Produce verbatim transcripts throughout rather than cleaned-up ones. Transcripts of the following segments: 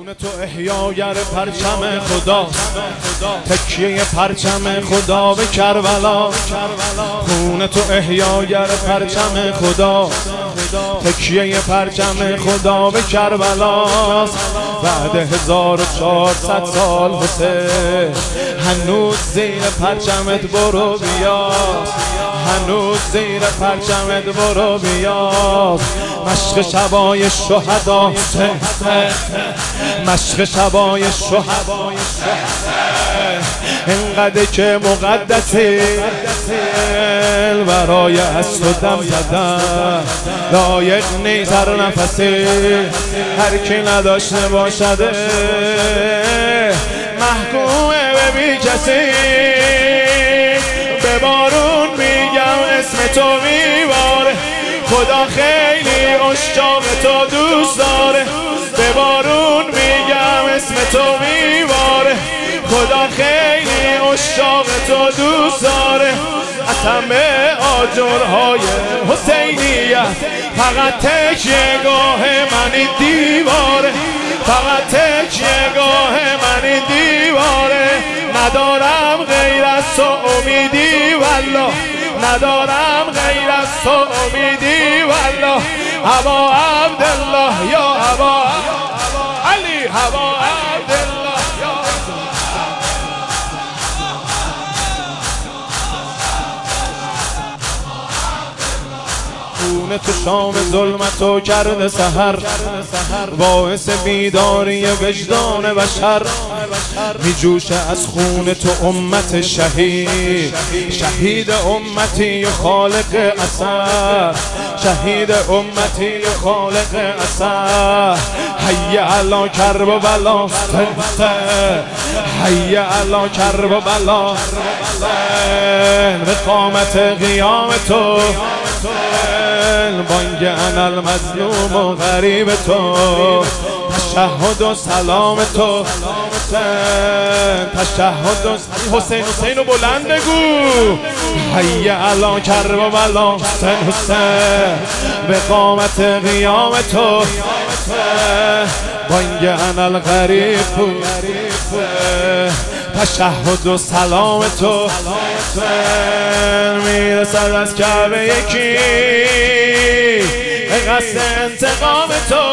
خون تو احیاگر پرچم خدا، تکیه پرچم خدا به کربلا. خون تو احیاگر پرچم خدا، تکیه پرچم خدا به کربلا. بعد هزار و چهارصد سال حسین هنوز زیر پرچمت برو بیا، هنوز زیر پرچمت برو بیا. مشق شبای شهدا، مشق شبای شهدا، اینقدر که مقدسی برای از تو دم زدن لایق نیست هر نفسی. هر کی نداشته باشده محکومه به بی کسی. به بارون میگم اسم تو میباره، خدا خیلی عشاق تو دوست داره. به بارون میگم اسم تو میباره، خدا خیلی عشاق تو دوست داره. از همه آجرهای حسینیت فقط تکیه گاه من این دیواره، فقط تکیه گاه من این دیواره. ندارم غیر از تو امیدی والله، ندارم غیر از تو امیدی والله. ابا عبدالله یا ابا علی، ابا عبدالله یا خون تو شام ظلمتو کرده سحر، باعث بیداری وجدان بشر. می جوشه از خون تو امت شهید، شهید امتی خالق اثر، شهید امتی خالق اثر. حی علی کرب و بلا، حی علی کرب و بلا. به قامت قیام تو بانگ انا المظلوم و غریب تو، تشهد و سلام تو، تشهد و حسین حسین و بلند بگو. حی علی کرب و بلا حسین حسین، به قامت قیام تو بانگ انا الغریب، تشهد و سلام تو میرسد از کعبه یکی قصد انتقام تو.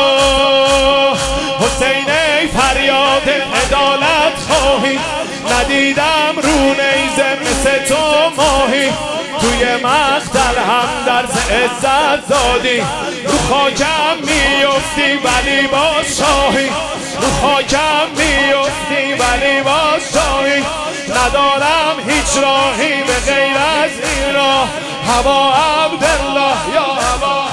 حسین ای فریاد عدالت خواهی، ندیدم رو نیزه مثل تو ماهی. توی مقتل هم درس عزت دادی، رو خاکم میفتی ولی باز شاهی، رو خاکم میفتی ولی باز شاهی. ندارم هیچ راهی به غیر از این راه. ابا عبدالله یا ابا